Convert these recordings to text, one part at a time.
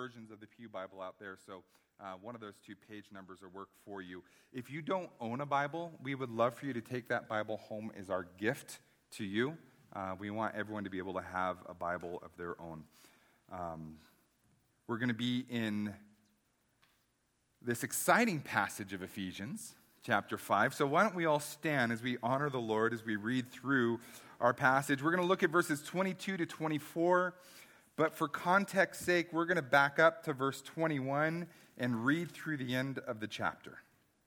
versions of the Pew Bible out there, so one of those two page numbers will work for you. If you don't own a Bible, we would love for you to take that Bible home as our gift to you. We want everyone to be able to have a Bible of their own. We're going to be in this exciting passage of Ephesians, chapter 5. So why don't we all stand as we honor the Lord as we read through our passage. We're going to look at verses 22 to 24, but for context's sake, we're going to back up to verse 21 and read through the end of the chapter.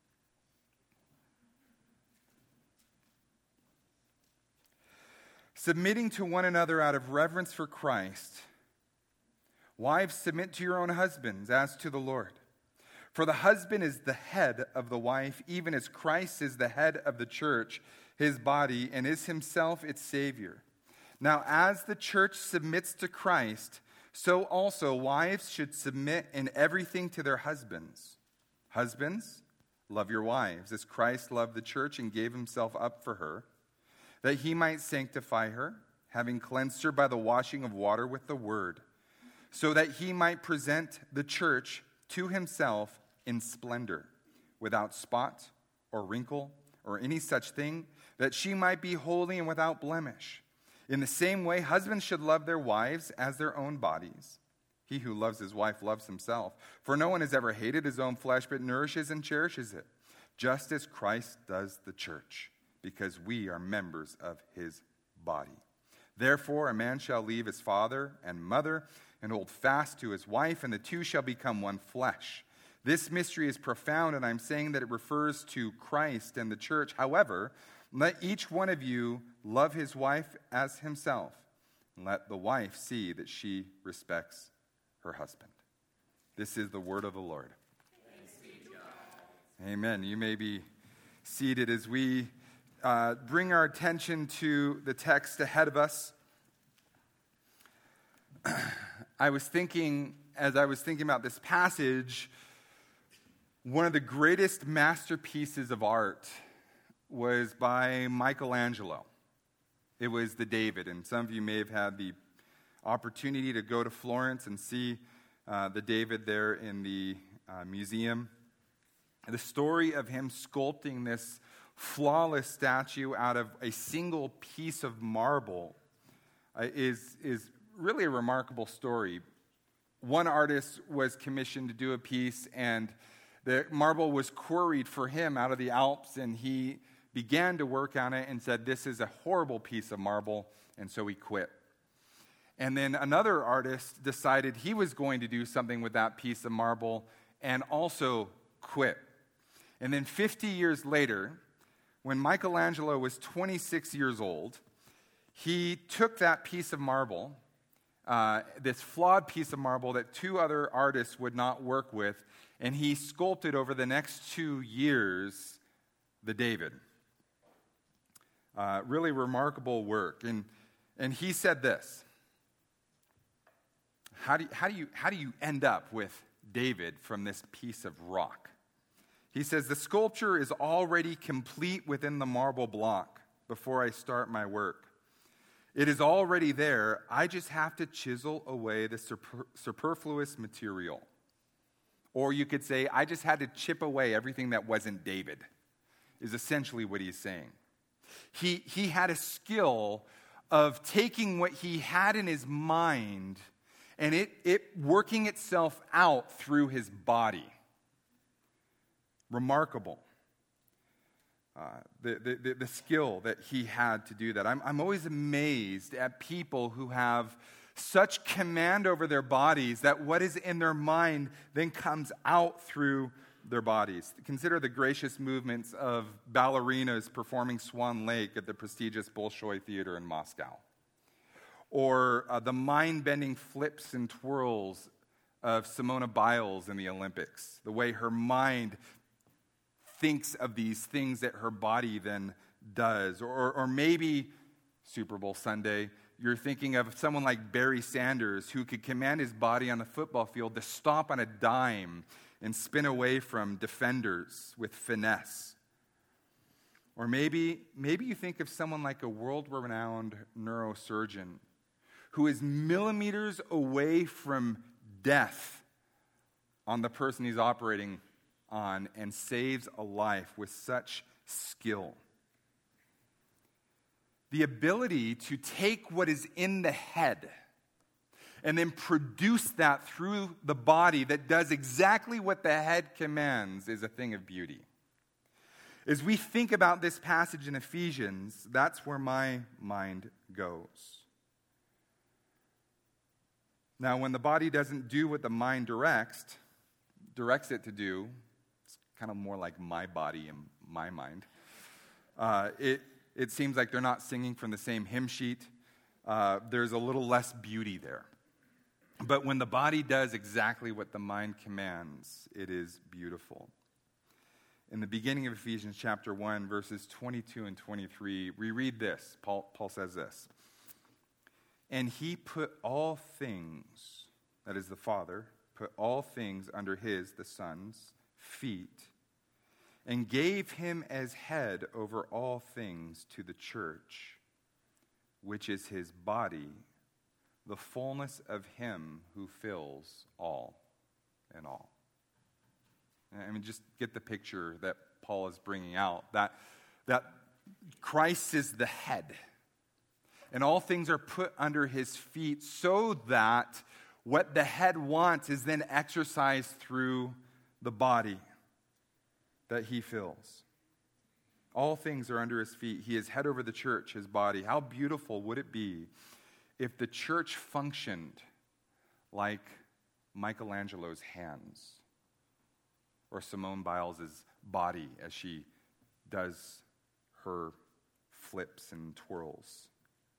Submitting to one another out of reverence for Christ, wives, submit to your own husbands as to the Lord. For the husband is the head of the wife, even as Christ is the head of the church, his body, and is himself its Savior. Now, as the church submits to Christ, so also wives should submit in everything to their husbands. Husbands, love your wives, as Christ loved the church and gave himself up for her, that he might sanctify her, having cleansed her by the washing of water with the word, so that he might present the church to himself in splendor, without spot or wrinkle or any such thing, that she might be holy and without blemish. In the same way, husbands should love their wives as their own bodies. He who loves his wife loves himself. For no one has ever hated his own flesh, but nourishes and cherishes it, just as Christ does the church, because we are members of his body. Therefore, a man shall leave his father and mother and hold fast to his wife, and the two shall become one flesh. This mystery is profound, and I'm saying that it refers to Christ and the church. However, let each one of you love his wife as himself, and let the wife see that she respects her husband. This is the word of the Lord. Thanks be to God. Amen. You may be seated as we bring our attention to the text ahead of us. I was thinking about this passage, one of the greatest masterpieces of art was by Michelangelo. It was the David, and some of you may have had the opportunity to go to Florence and see the David there in the museum. The story of him sculpting this flawless statue out of a single piece of marble is really a remarkable story. One artist was commissioned to do a piece, and the marble was quarried for him out of the Alps, and he began to work on it and said, "This is a horrible piece of marble," and so he quit. And then another artist decided he was going to do something with that piece of marble and also quit. And then 50 years later, when Michelangelo was 26 years old, he took that piece of marble, this flawed piece of marble that two other artists would not work with, and he sculpted over the next 2 years the David. Really remarkable work. And he said this: How do you end up with David from this piece of rock? He says, the sculpture is already complete within the marble block before I start my work. It is already there. I just have to chisel away the superfluous material. Or you could say, I just had to chip away everything that wasn't David, is essentially what he's saying. He had a skill of taking what he had in his mind and it working itself out through his body. Remarkable. The skill that he had to do that. I'm always amazed at people who have such command over their bodies that what is in their mind then comes out through their bodies. Consider the gracious movements of ballerinas performing Swan Lake at the prestigious Bolshoi Theater in Moscow. Or the mind-bending flips and twirls of Simone Biles in the Olympics. The way her mind thinks of these things that her body then does. Or maybe, Super Bowl Sunday, you're thinking of someone like Barry Sanders, who could command his body on the football field to stop on a dime and spin away from defenders with finesse. Or maybe you think of someone like a world-renowned neurosurgeon who is millimeters away from death on the person he's operating on and saves a life with such skill. The ability to take what is in the head and then produce that through the body that does exactly what the head commands is a thing of beauty. As we think about this passage in Ephesians, that's where my mind goes. Now, when the body doesn't do what the mind directs it to do, it's kind of more like my body and my mind. It seems like they're not singing from the same hymn sheet. There's a little less beauty there. But when the body does exactly what the mind commands, it is beautiful. In the beginning of Ephesians chapter 1, verses 22 and 23, we read this. Paul says this. And he put all things, that is the Father, put all things under his, the Son's, feet, and gave him as head over all things to the church, which is his body, the fullness of him who fills all in all. I mean, just get the picture that Paul is bringing out, that Christ is the head, and all things are put under his feet so that what the head wants is then exercised through the body that he fills. All things are under his feet. He is head over the church, his body. How beautiful would it be if the church functioned like Michelangelo's hands or Simone Biles' body as she does her flips and twirls?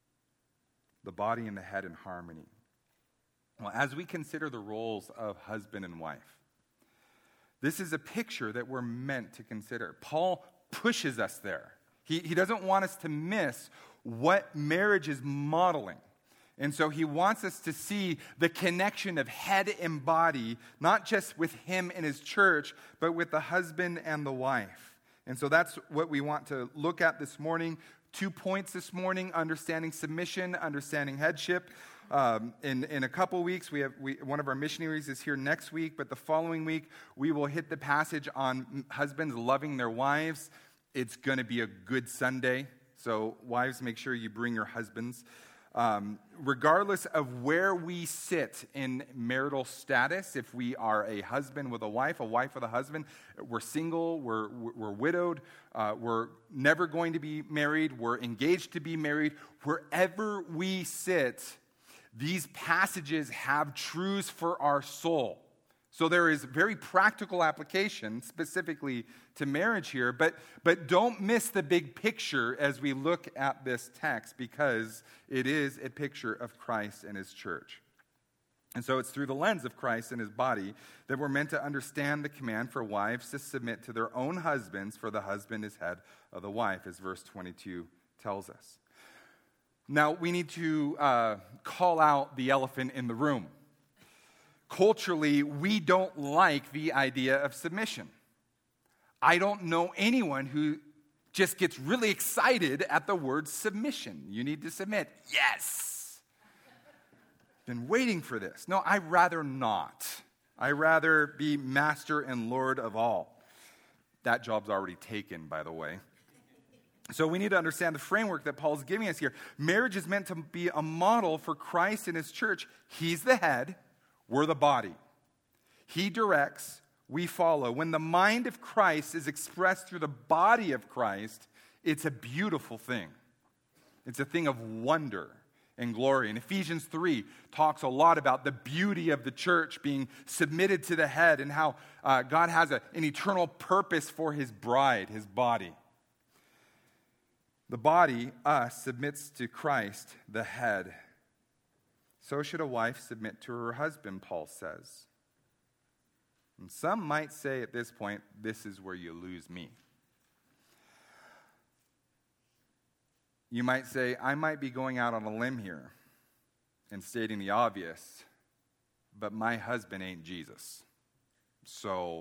The body and the head in harmony. Well, as we consider the roles of husband and wife, this is a picture that we're meant to consider. Paul pushes us there. He doesn't want us to miss what marriage is modeling. And so he wants us to see the connection of head and body, not just with him and his church, but with the husband and the wife. And so that's what we want to look at this morning. 2 points this morning: understanding submission, understanding headship. In a couple weeks, one of our missionaries is here next week, but the following week, we will hit the passage on husbands loving their wives. It's going to be a good Sunday, so wives, make sure you bring your husbands. Regardless of where we sit in marital status, if we are a husband with a wife with a husband, we're single, we're widowed, we're never going to be married, we're engaged to be married, wherever we sit, these passages have truths for our soul. So there is very practical application specifically to marriage here, but don't miss the big picture as we look at this text, because it is a picture of Christ and his church. And so it's through the lens of Christ and his body that we're meant to understand the command for wives to submit to their own husbands, for the husband is head of the wife, as verse 22 tells us. Now, we need to call out the elephant in the room. Culturally, we don't like the idea of submission. I don't know anyone who just gets really excited at the word submission. You need to submit. Yes! Been waiting for this. No, I'd rather not. I'd rather be master and Lord of all. That job's already taken, by the way. So we need to understand the framework that Paul's giving us here. Marriage is meant to be a model for Christ and his church. He's the head. We're the body. He directs, we follow. When the mind of Christ is expressed through the body of Christ, it's a beautiful thing. It's a thing of wonder and glory. And Ephesians 3 talks a lot about the beauty of the church being submitted to the head and how God has an eternal purpose for his bride, his body. The body, us, submits to Christ, the head. So should a wife submit to her husband, Paul says. And some might say at this point, this is where you lose me. You might say, I might be going out on a limb here and stating the obvious, but my husband ain't Jesus. So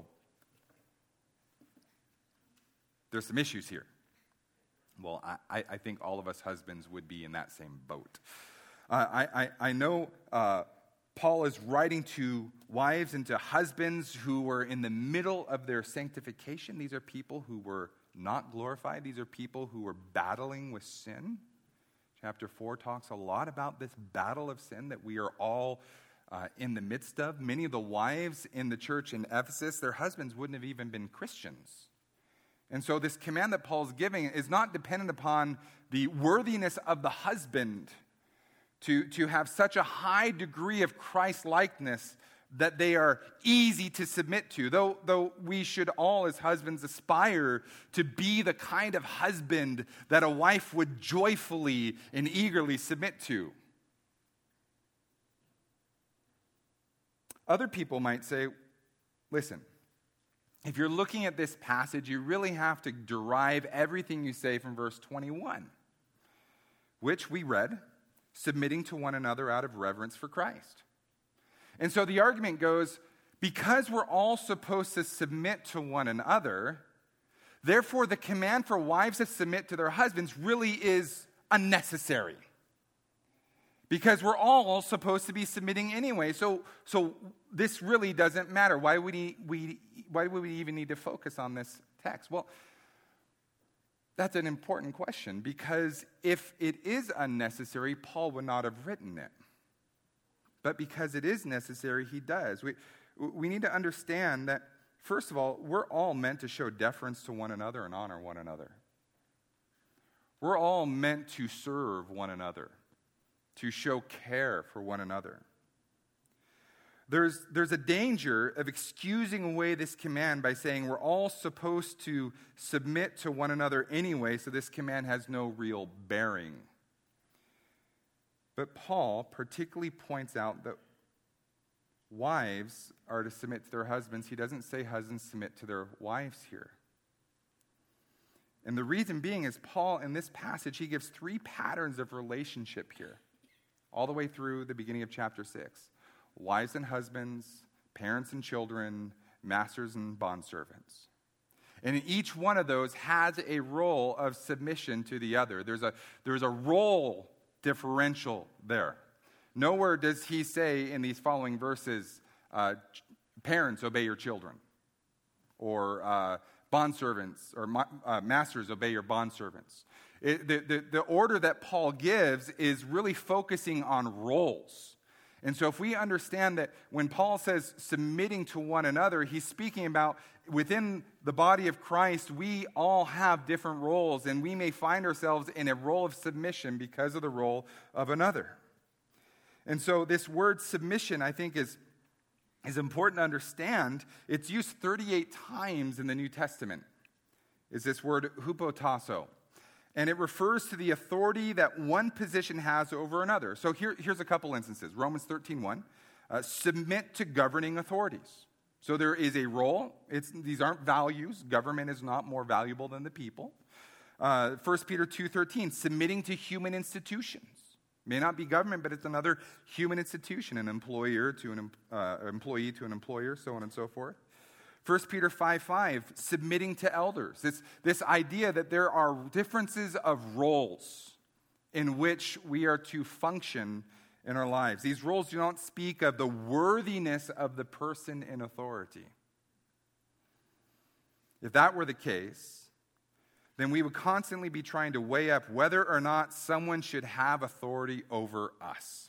there's some issues here. Well, I think all of us husbands would be in that same boat. I know Paul is writing to wives and to husbands who were in the middle of their sanctification. These are people who were not glorified. These are people who were battling with sin. Chapter 4 talks a lot about this battle of sin that we are all in the midst of. Many of the wives in the church in Ephesus, their husbands wouldn't have even been Christians. And so this command that Paul's giving is not dependent upon the worthiness of the husband to have such a high degree of Christ-likeness that they are easy to submit to. Though we should all as husbands aspire to be the kind of husband that a wife would joyfully and eagerly submit to. Other people might say, listen, if you're looking at this passage, you really have to derive everything you say from verse 21, which we read, submitting to one another out of reverence for Christ. And so the argument goes, because we're all supposed to submit to one another, therefore the command for wives to submit to their husbands really is unnecessary. Because we're all supposed to be submitting anyway. So this really doesn't matter. Why would we even need to focus on this text? Well, that's an important question, because if it is unnecessary, Paul would not have written it. But because it is necessary, he does. We need to understand that, first of all, we're all meant to show deference to one another and honor one another. We're all meant to serve one another, to show care for one another. There's a danger of excusing away this command by saying we're all supposed to submit to one another anyway, so this command has no real bearing. But Paul particularly points out that wives are to submit to their husbands. He doesn't say husbands submit to their wives here. And the reason being is Paul, in this passage, he gives 3 patterns of relationship here, all the way through the beginning of chapter 6. Wives and husbands, parents and children, masters and bondservants. And in each one of those has a role of submission to the other. There's a role differential there. Nowhere does he say in these following verses, parents, obey your children. Or bondservants, or masters, obey your bondservants. The order that Paul gives is really focusing on roles. And so if we understand that when Paul says submitting to one another, he's speaking about within the body of Christ, we all have different roles, and we may find ourselves in a role of submission because of the role of another. And so this word submission, I think, is important to understand. It's used 38 times in the New Testament, is this word hupotasso. And it refers to the authority that one position has over another. So here's a couple instances. Romans 13:1, submit to governing authorities. So there is a role. These aren't values. Government is not more valuable than the people. 1 Peter 2:13, submitting to human institutions. May not be government, but it's another human institution, an employer to an employee to an employer, so on and so forth. 1 Peter 5:5, submitting to elders. This idea that there are differences of roles in which we are to function in our lives. These roles do not speak of the worthiness of the person in authority. If that were the case, then we would constantly be trying to weigh up whether or not someone should have authority over us.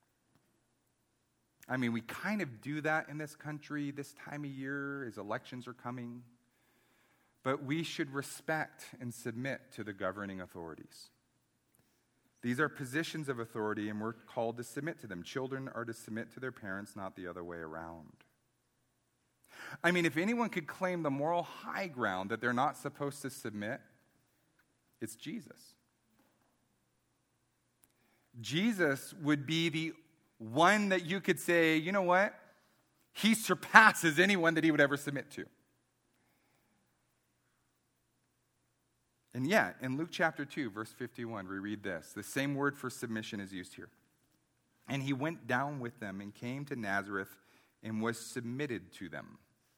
I mean, we kind of do that in this country this time of year as elections are coming. But we should respect and submit to the governing authorities. These are positions of authority, and we're called to submit to them. Children are to submit to their parents, not the other way around. I mean, if anyone could claim the moral high ground that they're not supposed to submit, it's Jesus. Jesus would be the one that you could say, you know what? He surpasses anyone that he would ever submit to. And yet, in Luke chapter 2, verse 51, we read this. The same word for submission is used here. And he went down with them and came to Nazareth and was submitted to them.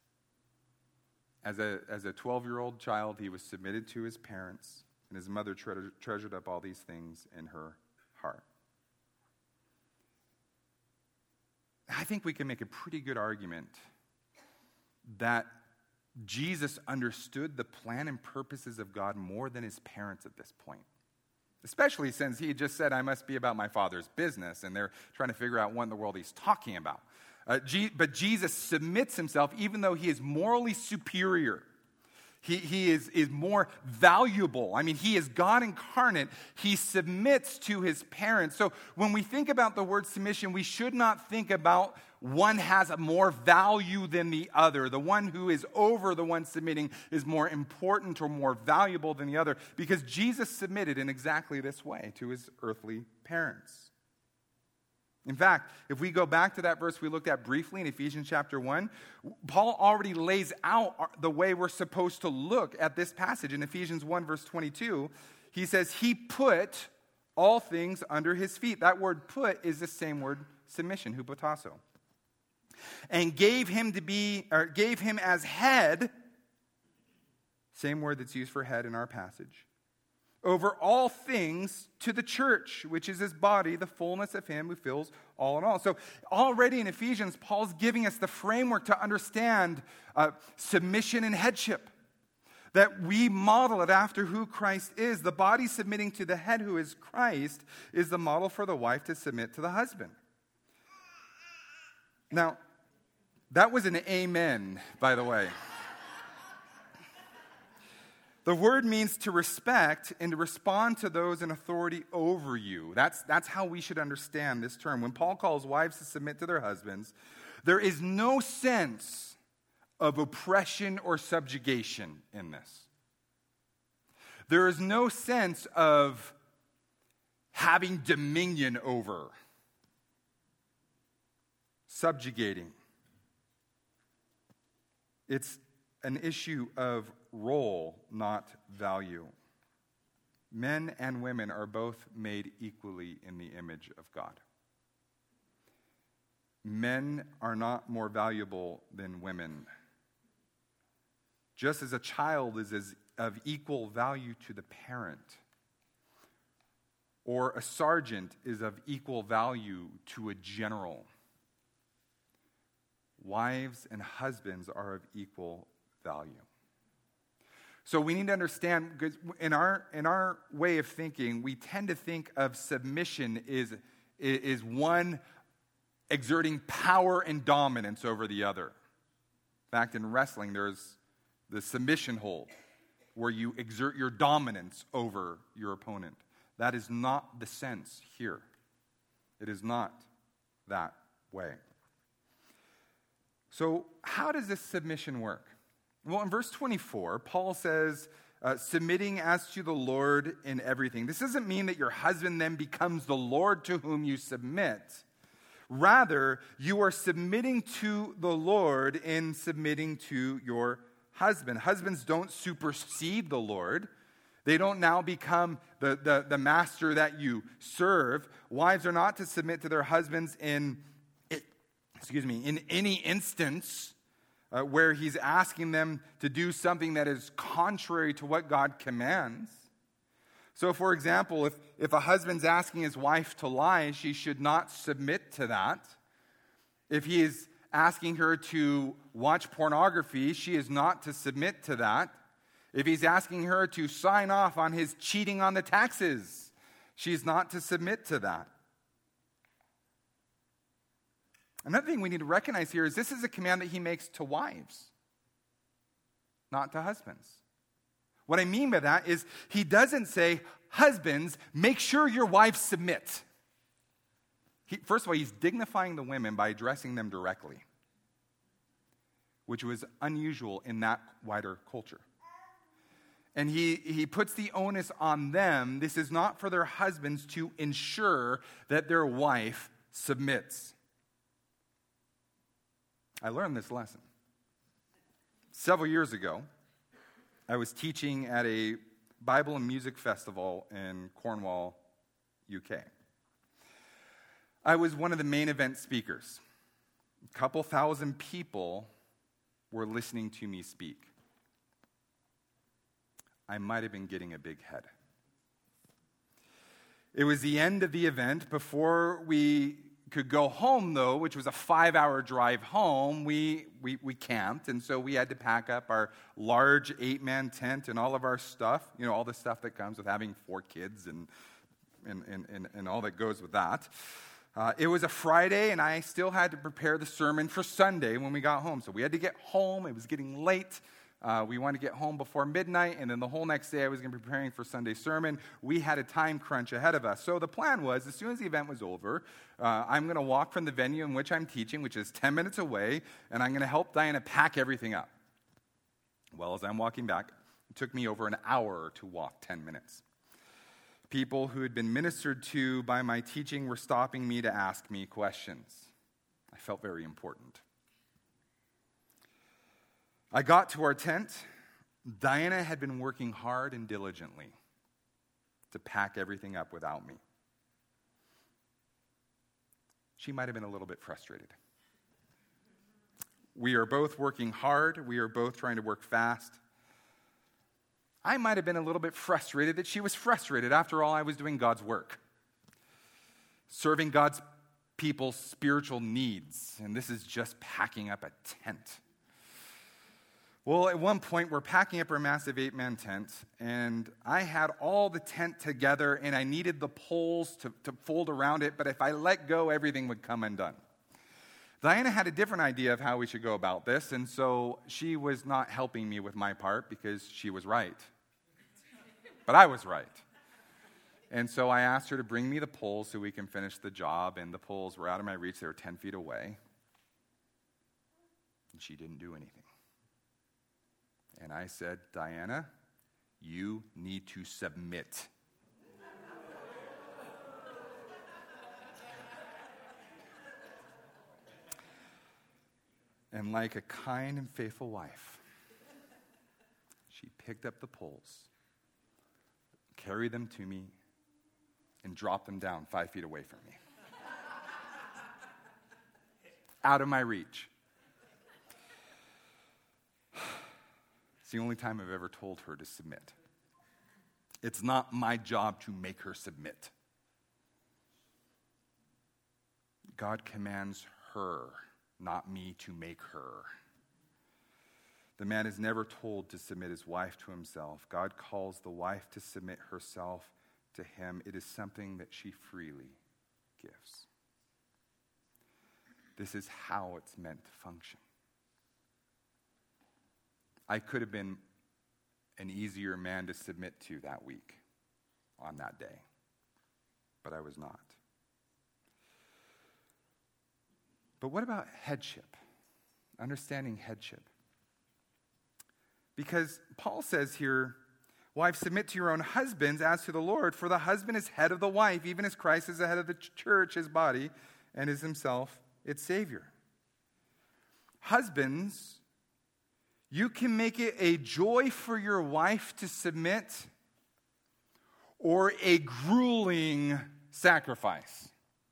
As a 12-year-old child, he was submitted to his parents, and his mother treasured up all these things in her heart. I think we can make a pretty good argument that Jesus understood the plan and purposes of God more than his parents at this point. Especially since he just said, I must be about my Father's business, and they're trying to figure out what in the world he's talking about. But Jesus submits himself, even though he is morally superior. He is more valuable. I mean, he is God incarnate. He submits to his parents. So when we think about the word submission, we should not think about one has a more value than the other. The one who is over the one submitting is more important or more valuable than the other, because Jesus submitted in exactly this way to his earthly parents. In fact, if we go back to that verse we looked at briefly in Ephesians chapter 1, Paul already lays out the way we're supposed to look at this passage. In Ephesians 1, verse 22, he says, he put all things under his feet. That word put is the same word submission, hupotasso. And gave him as head, same word that's used for head in our passage, over all things to the church, which is his body, the fullness of him who fills all in all. So already in Ephesians, Paul's giving us the framework to understand submission and headship, that we model it after who Christ is. The body submitting to the head, who is Christ, is the model for the wife to submit to the husband. Now, that was an amen, by the way. The word means to respect and to respond to those in authority over you. That's how we should understand this term. When Paul calls wives to submit to their husbands, there is no sense of oppression or subjugation in this. There is no sense of having dominion over, subjugating. It's an issue of role, not value. Men and women are both made equally in the image of God. Men are not more valuable than women. Just as a child is of equal value to the parent, or a sergeant is of equal value to a general, wives and husbands are of equal value. So we need to understand, because in our way of thinking, we tend to think of submission is one exerting power and dominance over the other. In fact, in wrestling, there's the submission hold, where you exert your dominance over your opponent. That is not the sense here. It is not that way. So how does this submission work? Well, in verse 24, Paul says, submitting as to the Lord in everything. This doesn't mean that your husband then becomes the Lord to whom you submit. Rather, you are submitting to the Lord in submitting to your husband. Husbands don't supersede the Lord. They don't now become the master that you serve. Wives are not to submit to their husbands in any instance where he's asking them to do something that is contrary to what God commands. So, for example, if a husband's asking his wife to lie, she should not submit to that. If he is asking her to watch pornography, she is not to submit to that. If he's asking her to sign off on his cheating on the taxes, she's not to submit to that. Another thing we need to recognize here is this is a command that he makes to wives, not to husbands. What I mean by that is he doesn't say, husbands, make sure your wives submit. First of all, he's dignifying the women by addressing them directly, which was unusual in that wider culture. And he puts the onus on them. This is not for their husbands to ensure that their wife submits. I learned this lesson. Several years ago, I was teaching at a Bible and music festival in Cornwall, UK. I was one of the main event speakers. A couple thousand people were listening to me speak. I might have been getting a big head. It was the end of the event before we could go home, though, which was a 5-hour drive home, we camped. And so we had to pack up our large 8-man tent and all of our stuff, all the stuff that comes with having 4 kids and all that goes with that. It was a Friday, and I still had to prepare the sermon for Sunday when we got home. So we had to get home. It was getting late. We wanted to get home before midnight, and then the whole next day I was going to be preparing for Sunday's sermon. We had a time crunch ahead of us. So the plan was, as soon as the event was over, I'm going to walk from the venue in which I'm teaching, which is 10 minutes away, and I'm going to help Diana pack everything up. Well, as I'm walking back, it took me over an hour to walk 10 minutes. People who had been ministered to by my teaching were stopping me to ask me questions. I felt very important. I got to our tent. Diana had been working hard and diligently to pack everything up without me. She might have been a little bit frustrated. We are both working hard. We are both trying to work fast. I might have been a little bit frustrated that she was frustrated. After all, I was doing God's work, serving God's people's spiritual needs, and this is just packing up a tent. Well, at one point, we're packing up our massive 8-man tent, and I had all the tent together, and I needed the poles to fold around it, but if I let go, everything would come undone. Diana had a different idea of how we should go about this, and so she was not helping me with my part because she was right. But I was right. And so I asked her to bring me the poles so we can finish the job, and the poles were out of my reach. They were 10 feet away. And she didn't do anything. And I said, Diana, you need to submit. And like a kind and faithful wife, she picked up the poles, carried them to me, and dropped them down 5 feet away from me. Out of my reach. It's the only time I've ever told her to submit. It's not my job to make her submit. God commands her, not me to make her. The man is never told to submit his wife to himself. God calls the wife to submit herself to him. It is something that she freely gives. This is how it's meant to function. I could have been an easier man to submit to that week, on that day, but I was not. But what about headship? Understanding headship. Because Paul says here, wives, submit to your own husbands as to the Lord, for the husband is head of the wife, even as Christ is the head of the church, his body, and is himself its Savior. Husbands, you can make it a joy for your wife to submit or a grueling sacrifice.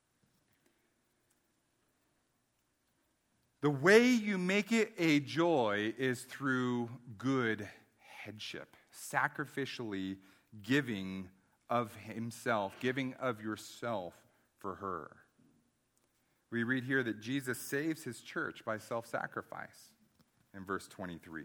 The way you make it a joy is through good headship, sacrificially giving of himself, giving of yourself for her. We read here that Jesus saves his church by self-sacrifice in verse 23.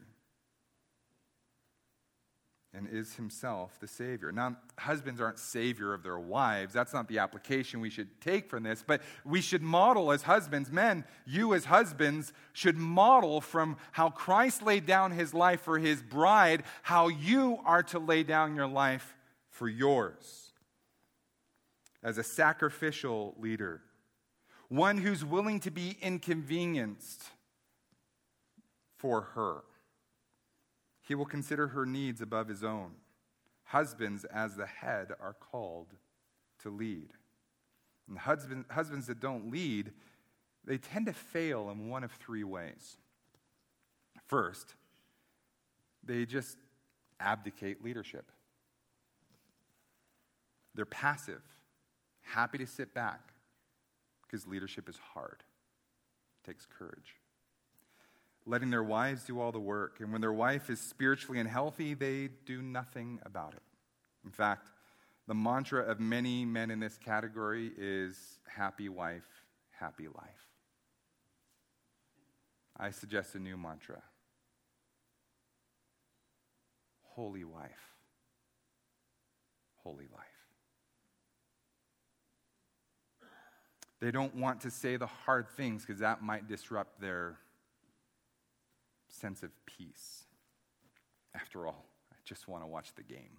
And is himself the Savior. Now, husbands aren't Savior of their wives. That's not the application we should take from this. But we should model as husbands. Men, you as husbands should model from how Christ laid down his life for his bride, how you are to lay down your life for yours. As a sacrificial leader. One who's willing to be inconvenienced for her. He will consider her needs above his own. Husbands, as the head, are called to lead. And husbands that don't lead, they tend to fail in one of three ways. First, they just abdicate leadership. They're passive, happy to sit back, because leadership is hard. It takes courage. Letting their wives do all the work. And when their wife is spiritually unhealthy, they do nothing about it. In fact, the mantra of many men in this category is happy wife, happy life. I suggest a new mantra. Holy wife, holy life. They don't want to say the hard things because that might disrupt their sense of peace. After all, I just want to watch the game.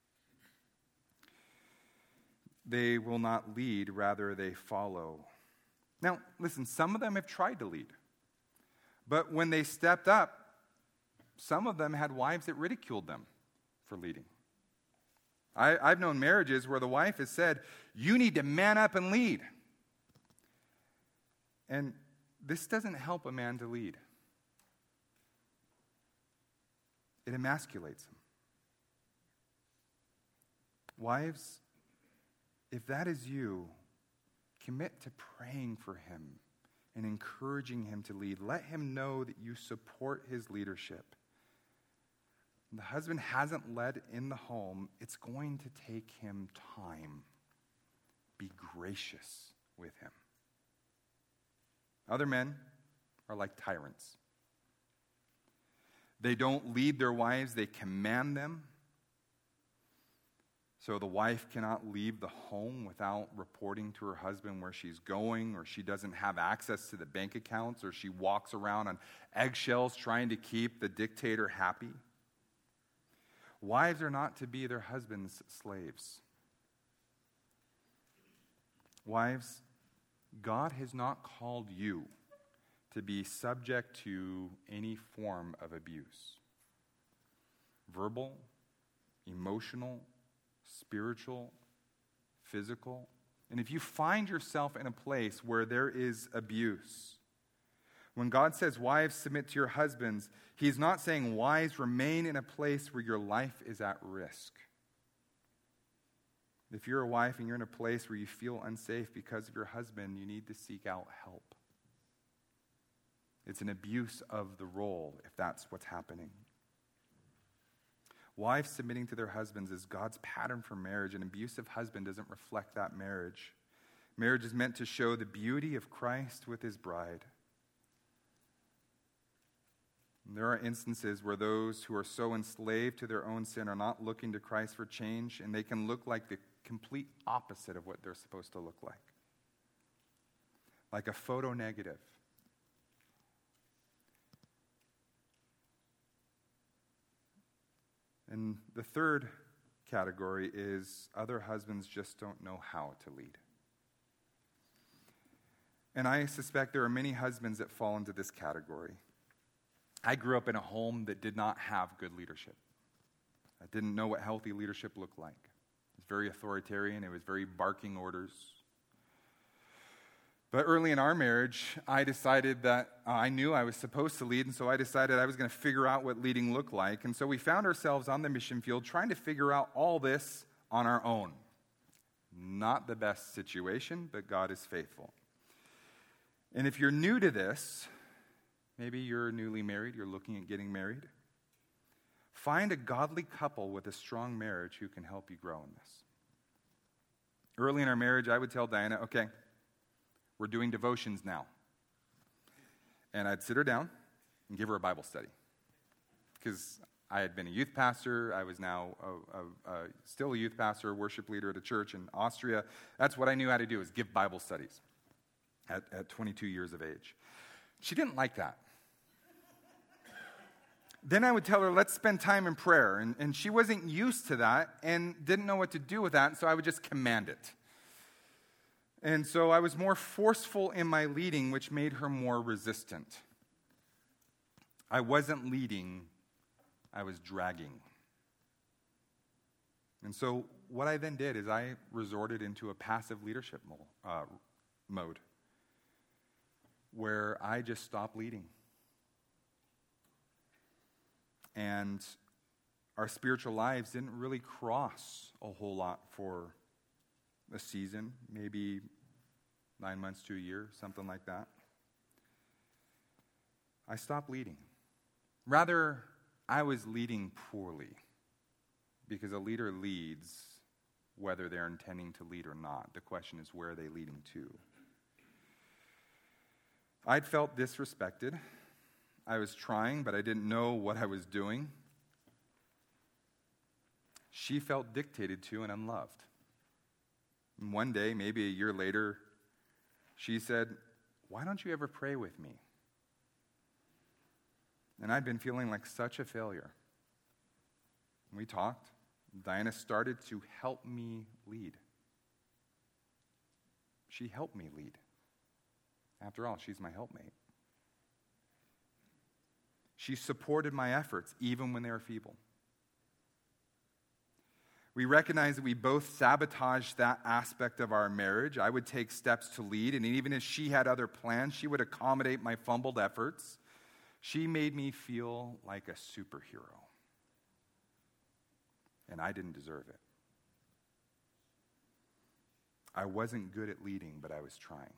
They will not lead, rather they follow. Now, listen, some of them have tried to lead. But when they stepped up, some of them had wives that ridiculed them for leading. I've known marriages where the wife has said, "You need to man up and lead." And this doesn't help a man to lead. It emasculates him. Wives, if that is you, commit to praying for him and encouraging him to lead. Let him know that you support his leadership. When the husband hasn't led in the home, it's going to take him time. Be gracious with him. Other men are like tyrants. They don't lead their wives, they command them. So the wife cannot leave the home without reporting to her husband where she's going, or she doesn't have access to the bank accounts, or she walks around on eggshells trying to keep the dictator happy. Wives are not to be their husbands' slaves. Wives, God has not called you to be subject to any form of abuse. Verbal, emotional, spiritual, physical. And if you find yourself in a place where there is abuse, when God says, "Wives, submit to your husbands," he's not saying, "Wives, remain in a place where your life is at risk." If you're a wife and you're in a place where you feel unsafe because of your husband, you need to seek out help. It's an abuse of the role if that's what's happening. Wives submitting to their husbands is God's pattern for marriage. An abusive husband doesn't reflect that marriage. Marriage is meant to show the beauty of Christ with his bride. And there are instances where those who are so enslaved to their own sin are not looking to Christ for change, and they can look like the complete opposite of what they're supposed to look like a photo negative. And the third category is other husbands just don't know how to lead. And I suspect there are many husbands that fall into this category. I grew up in a home that did not have good leadership. I didn't know what healthy leadership looked like. It was very authoritarian. It was very barking orders. But early in our marriage, I decided that I knew I was supposed to lead, and so I decided I was going to figure out what leading looked like. And so we found ourselves on the mission field trying to figure out all this on our own. Not the best situation, but God is faithful. And if you're new to this, maybe you're newly married, you're looking at getting married, find a godly couple with a strong marriage who can help you grow in this. Early in our marriage, I would tell Diana, "Okay, we're doing devotions now." And I'd sit her down and give her a Bible study. Because I had been a youth pastor. I was now still a youth pastor, worship leader at a church in Austria. That's what I knew how to do, is give Bible studies at 22 years of age. She didn't like that. Then I would tell her, "Let's spend time in prayer." And she wasn't used to that and didn't know what to do with that, and so I would just command it. And so I was more forceful in my leading, which made her more resistant. I wasn't leading, I was dragging. And so what I then did is I resorted into a passive leadership mode, where I just stopped leading. And our spiritual lives didn't really cross a whole lot for a season, maybe 9 months to a year, something like that. I stopped leading. Rather, I was leading poorly, because a leader leads whether they're intending to lead or not. The question is, where are they leading to? I'd felt disrespected. I was trying, but I didn't know what I was doing. She felt dictated to and unloved. And one day, maybe a year later, she said, "Why don't you ever pray with me?" And I'd been feeling like such a failure. We talked. Diana started to help me lead. She helped me lead. After all, she's my helpmate. She supported my efforts, even when they were feeble. We recognized that we both sabotaged that aspect of our marriage. I would take steps to lead, and even if she had other plans, she would accommodate my fumbled efforts. She made me feel like a superhero. And I didn't deserve it. I wasn't good at leading, but I was trying.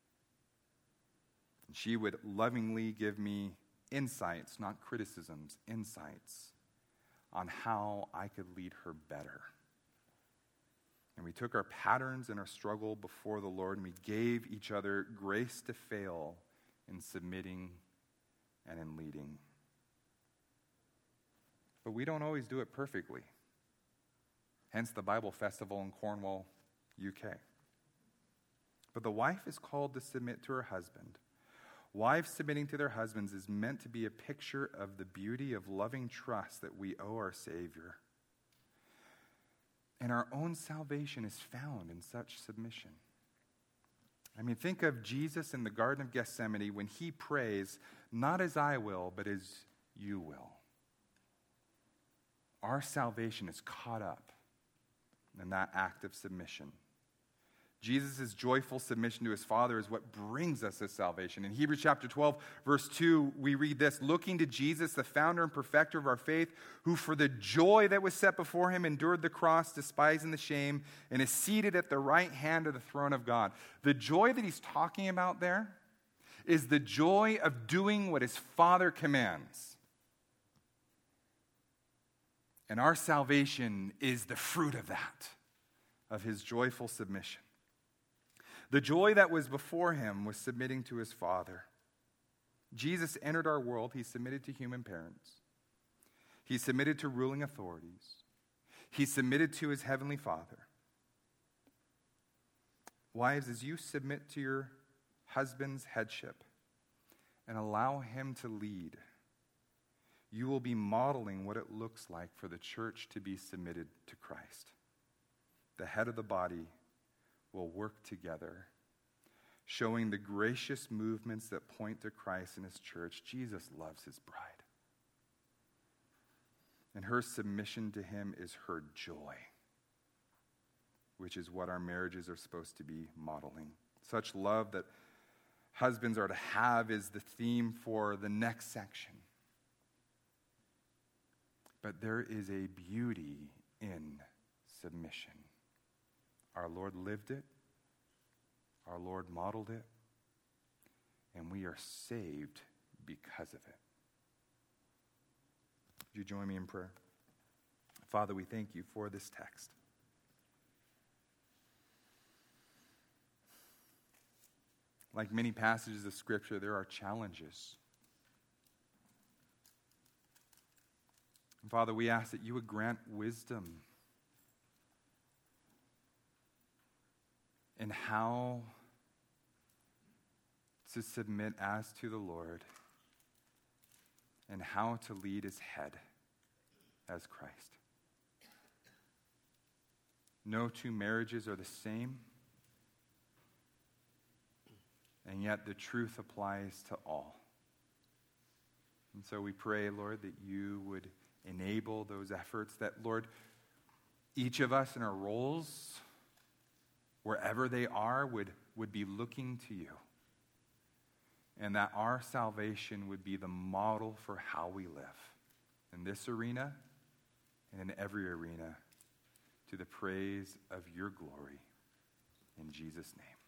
And she would lovingly give me insights, not criticisms, insights on how I could lead her better. And we took our patterns and our struggle before the Lord, and we gave each other grace to fail in submitting and in leading. But we don't always do it perfectly. Hence the Bible Festival in Cornwall, UK. But the wife is called to submit to her husband. Wives submitting to their husbands is meant to be a picture of the beauty of loving trust that we owe our Savior. And our own salvation is found in such submission. I mean, think of Jesus in the Garden of Gethsemane when he prays, "Not as I will, but as you will." Our salvation is caught up in that act of submission. Jesus' joyful submission to his Father is what brings us his salvation. In Hebrews chapter 12, verse 2, we read this, "Looking to Jesus, the founder and perfecter of our faith, who for the joy that was set before him endured the cross, despising the shame, and is seated at the right hand of the throne of God." The joy that he's talking about there is the joy of doing what his Father commands. And our salvation is the fruit of that, of his joyful submission. The joy that was before him was submitting to his Father. Jesus entered our world. He submitted to human parents. He submitted to ruling authorities. He submitted to his heavenly Father. Wives, as you submit to your husband's headship and allow him to lead, you will be modeling what it looks like for the church to be submitted to Christ. The head of the body will work together, showing the gracious movements that point to Christ and his church. Jesus loves his bride. And her submission to him is her joy, which is what our marriages are supposed to be modeling. Such love that husbands are to have is the theme for the next section. But there is a beauty in submission. Our Lord lived it. Our Lord modeled it. And we are saved because of it. Would you join me in prayer? Father, we thank you for this text. Like many passages of Scripture, there are challenges. And Father, we ask that you would grant wisdom in how to submit as to the Lord and how to lead his head as Christ. No two marriages are the same, and yet the truth applies to all. And so we pray, Lord, that you would enable those efforts, that, Lord, each of us in our roles, wherever they are, would be looking to you. And that our salvation would be the model for how we live in this arena and in every arena to the praise of your glory. In Jesus' name.